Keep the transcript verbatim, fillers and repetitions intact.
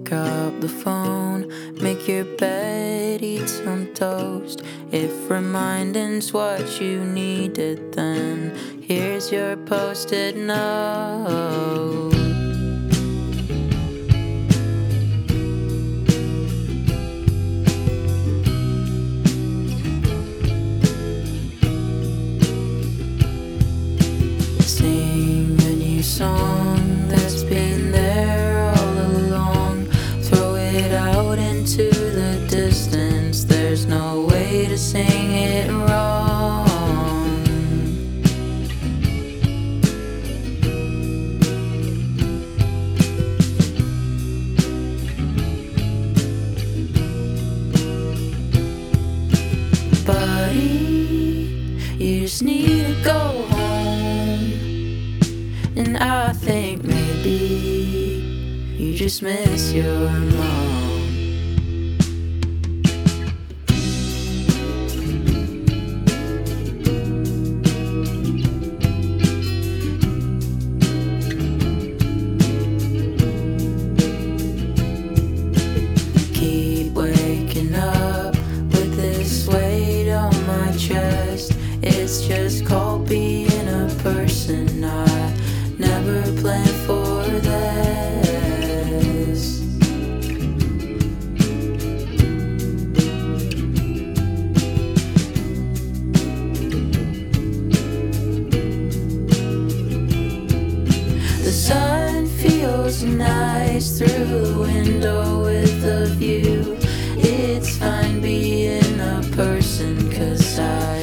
pick up the phone, make your bed, eat some toast. If reminding's what you needed, then here's your post-it note. Sing a new song that's been there all along. Throw it out into the distance. There's no way to sing it wrong. Buddy, you just need to go home. And I think maybe you just miss your mom. Keep waking up with this weight on my chest. It's just called being a person. I never planned for this. The sun feels nice through the window with a view. It's fine being a person, 'cause I